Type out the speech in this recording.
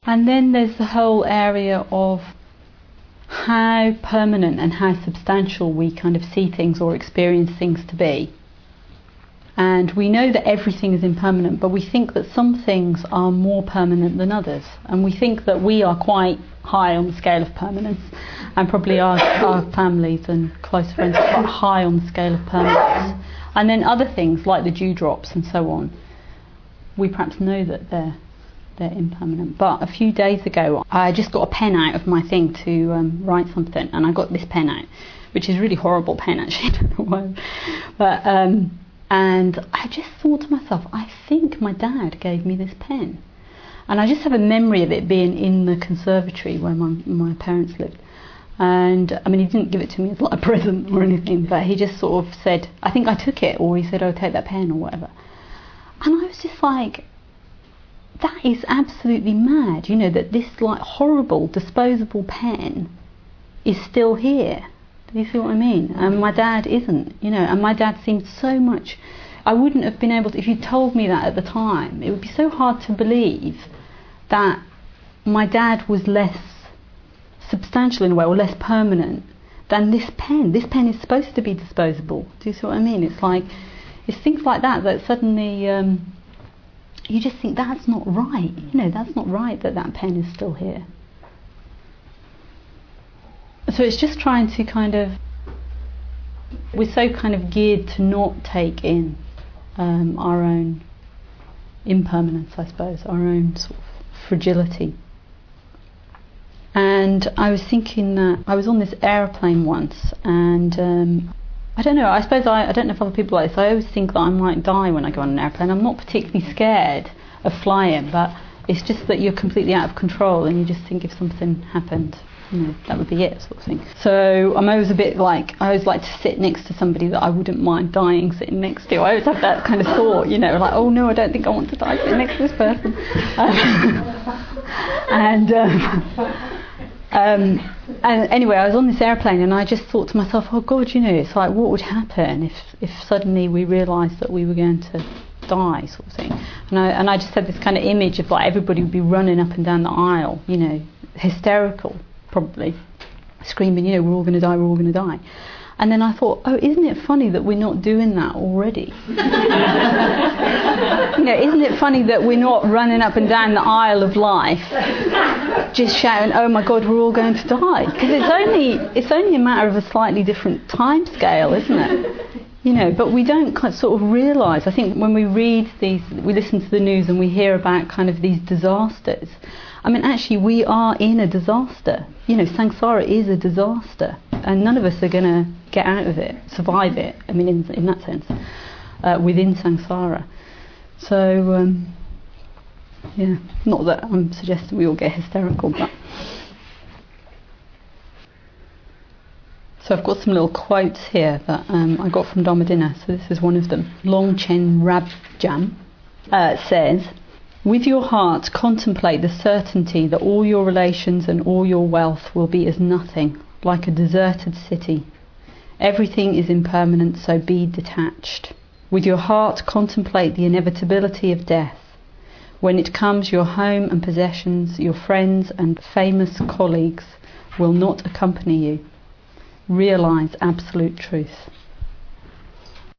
And then there's the whole area of how permanent and how substantial we kind of see things or experience things to be. And we know that everything is impermanent, but we think that some things are more permanent than others. And we think that we are quite high on the scale of permanence, and probably our families and close friends are quite high on the scale of permanence. And then other things like the dewdrops and so on, we perhaps know that they're impermanent. But a few days ago, I just got a pen out of my thing to write something, and I got this pen out, which is a really horrible pen actually. I don't know why. But and I just thought to myself, I think my dad gave me this pen. And I just have a memory of it being in the conservatory where my parents lived. And I mean, he didn't give it to me as like a present or anything, but he just sort of said, I think I took it, or he said, oh, take that pen or whatever. And I was just like, that is absolutely mad, you know, that this like horrible disposable pen is still here. Do you see what I mean? And my dad isn't, you know, and my dad seemed so much, I wouldn't have been able to, if you told me that at the time, it would be so hard to believe that my dad was less substantial in a way, or less permanent than this pen. This pen is supposed to be disposable. Do you see what I mean? It's like, it's things like that suddenly you just think that's not right. You know, that's not right that pen is still here. So it's just trying to kind of, we're so kind of geared to not take in our own impermanence, I suppose, our own sort of fragility. And I was thinking that I was on this aeroplane once, and I don't know, I suppose I don't know if other people like this, I always think that I might die when I go on an airplane. I'm not particularly scared of flying, but it's just that you're completely out of control and you just think if something happened, you know, that would be it, sort of thing. So I'm always a bit like, I always like to sit next to somebody that I wouldn't mind dying sitting next to. I always have that kind of thought, you know, like, oh no, I don't think I want to die sitting next to this person. And anyway, I was on this airplane and I just thought to myself, oh God, you know, it's like, what would happen if suddenly we realised that we were going to die, sort of thing. And I just had this kind of image of like everybody would be running up and down the aisle, you know, hysterical, probably, screaming, you know, we're all going to die, we're all going to die. And then I thought, oh, isn't it funny that we're not doing that already? You know, isn't it funny that we're not running up and down the aisle of life just shouting, oh my God, we're all going to die? Because it's only a matter of a slightly different time scale, isn't it? You know, but we don't sort of realise, I think when we read these, we listen to the news and we hear about kind of these disasters. I mean, actually, we are in a disaster. You know, samsara is a disaster, and none of us are going to get out of it, survive it. I mean, in that sense, within samsara. So, yeah, not that I'm suggesting we all get hysterical, but. So I've got some little quotes here that I got from Dhammadinna. So this is one of them. Longchen Rabjam says, with your heart contemplate the certainty that all your relations and all your wealth will be as nothing, like a deserted city. Everything is impermanent, so be detached. With your heart contemplate the inevitability of death. When it comes, your home and possessions, your friends and famous colleagues will not accompany you. Realise absolute truth.